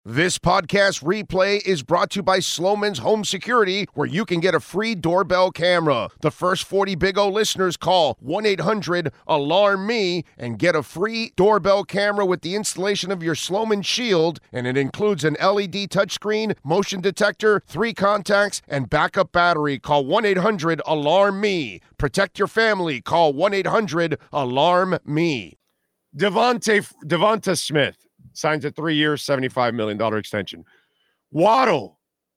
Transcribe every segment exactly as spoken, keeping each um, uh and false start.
This podcast replay is brought to you by Sloman's Home Security, where you can get a free doorbell camera. The first forty Big O listeners call one eight hundred alarm me and get a free doorbell camera with the installation of your Sloman Shield, and it includes an L E D touchscreen, motion detector, three contacts, and backup battery. Call one eight hundred alarm me. Protect your family. Call one eight hundred alarm me. Devontae, Devonta Smith signs a three-year, seventy-five million dollars extension. Waddle.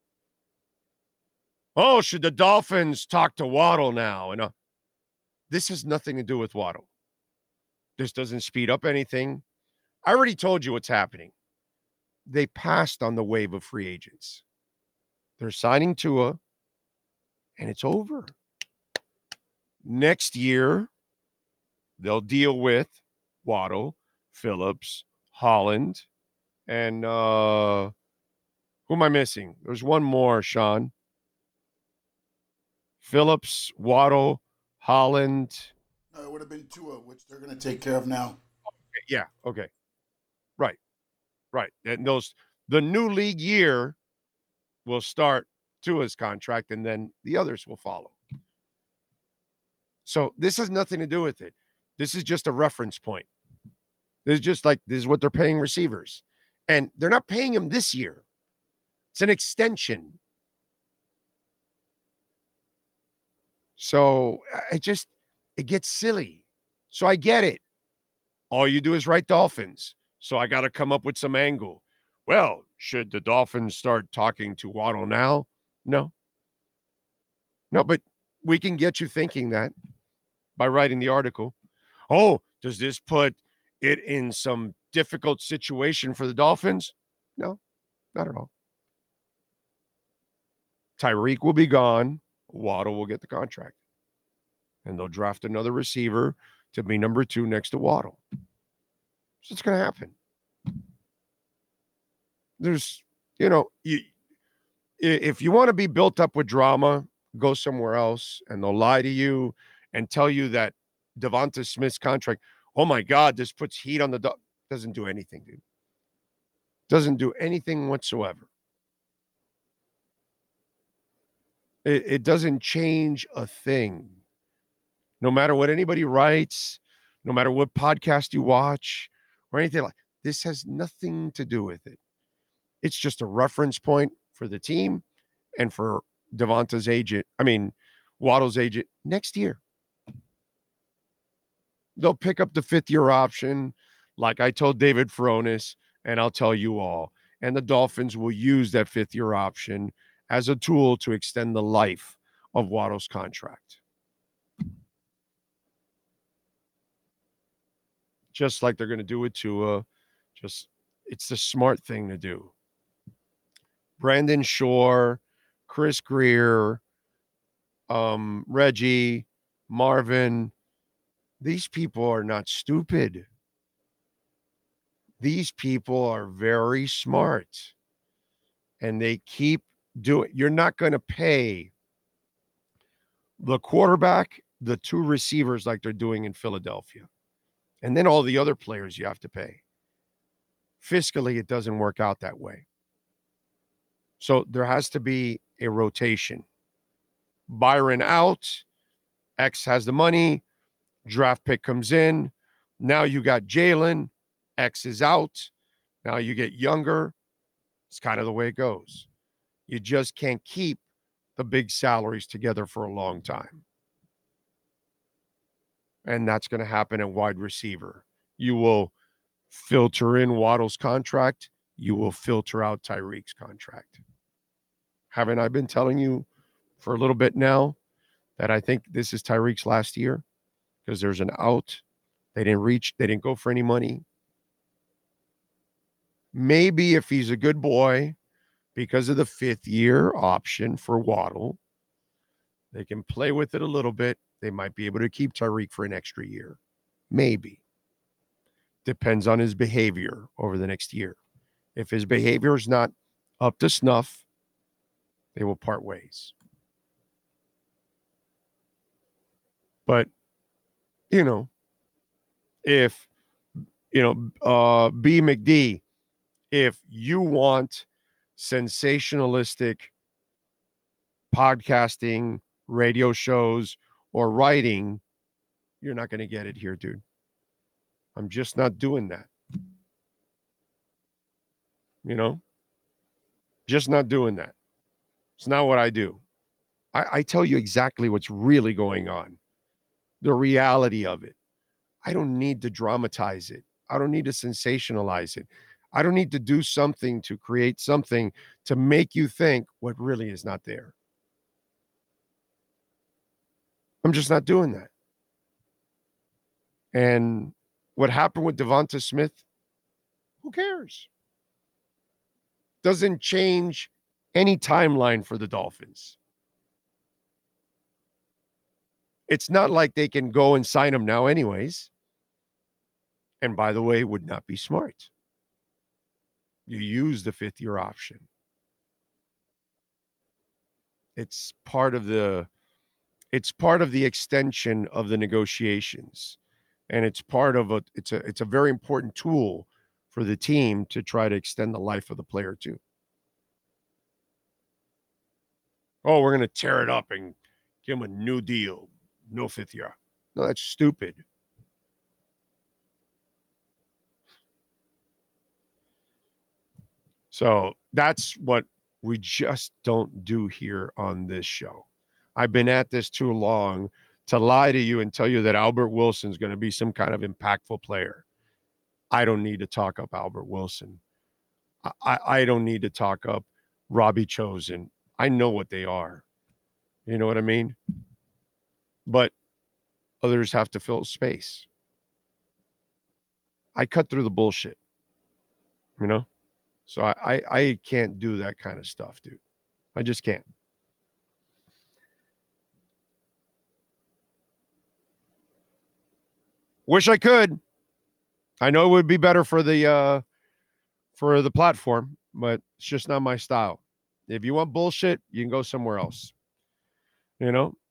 Oh, should the Dolphins talk to Waddle now? And uh, this has nothing to do with Waddle. This doesn't speed up anything. I already told you what's happening. They passed on the wave of free agents. They're signing Tua, and it's over. Next year, they'll deal with Waddle, Phillips, Holland, and uh, who am I missing? There's one more, Sean. Phillips, Waddle, Holland. No, it would have been Tua, which they're going to take care of now. Yeah, okay. Right, right. And those, the new league year will start Tua's contract, and then the others will follow. So this has nothing to do with it. This is just a reference point. This is just like, this is what they're paying receivers. And they're not paying them this year. It's an extension. So it just, it gets silly. So I get it. All you do is write Dolphins. So I got to come up with some angle. Well, should the Dolphins start talking to Waddle now? No. No, but we can get you thinking that by writing the article. Oh, does this put it in some difficult situation for the Dolphins? No, not at all. Tyreek will be gone. Waddle will get the contract. And they'll draft another receiver to be number two next to Waddle. So it's going to happen. There's, you know, you, if you want to be built up with drama, go somewhere else, and they'll lie to you and tell you that Devonta Smith's contract, oh my God, this puts heat on the dog. Doesn't do anything, dude. Doesn't do anything whatsoever. It, it doesn't change a thing. No matter what anybody writes, no matter what podcast you watch or anything like, this has nothing to do with it. It's just a reference point for the team and for Devonta's agent. I mean, Waddle's agent next year. They'll pick up the fifth year option, like I told David Furones, and I'll tell you all. And the Dolphins will use that fifth year option as a tool to extend the life of Waddle's contract. Just like they're going to do with Tua. Just, it's the smart thing to do. Brandon Shore, Chris Greer, um, Reggie, Marvin. These people are not stupid. These people are very smart. And they keep doing, you're not going to pay the quarterback, the two receivers like they're doing in Philadelphia. And then all the other players you have to pay. Fiscally, it doesn't work out that way. So there has to be a rotation. Byron out. X has the money. Draft pick comes in. Now you got Jalen. X is out. Now you get younger. It's kind of the way it goes. You just can't keep the big salaries together for a long time. And that's going to happen at wide receiver. You will filter in Waddle's contract. You will filter out Tyreek's contract. Haven't I been telling you for a little bit now that I think this is Tyreek's last year? Because there's an out. They didn't reach. They didn't go for any money. Maybe if he's a good boy, because of the fifth year option for Waddle, they can play with it a little bit. They might be able to keep Tyreek for an extra year. Maybe. Depends on his behavior over the next year. If his behavior is not up to snuff, they will part ways. But, you know, if, you know, uh, B. McD if you want sensationalistic podcasting, radio shows, or writing, you're not going to get it here, dude. I'm just not doing that. You know? Just not doing that. It's not what I do. I, I tell you exactly what's really going on. The reality of it. I don't need to dramatize it. I don't need to sensationalize it. I don't need to do something to create something to make you think what really is not there. I'm just not doing that. And what happened with Devonta Smith, who cares? Doesn't change any timeline for the Dolphins. It's not like they can go and sign him now anyways. And by the way, it would not be smart. You use the fifth year option. It's part of the it's part of the extension of the negotiations. And it's part of a it's a it's a very important tool for the team to try to extend the life of the player too. Oh, we're going to tear it up and give him a new deal. No fifth year. No, that's stupid. So that's what we just don't do here on this show. I've been at this too long to lie to you and tell you that Albert Wilson's going to be some kind of impactful player. I don't need to talk up Albert Wilson. I, I don't need to talk up Robbie Chosen. I know what they are. You know what I mean? But others have to fill space. I cut through the bullshit, you know? So I, I, I can't do that kind of stuff, dude. I just can't. Wish I could. I know it would be better for the uh, for the platform, but it's just not my style. If you want bullshit, you can go somewhere else. You know,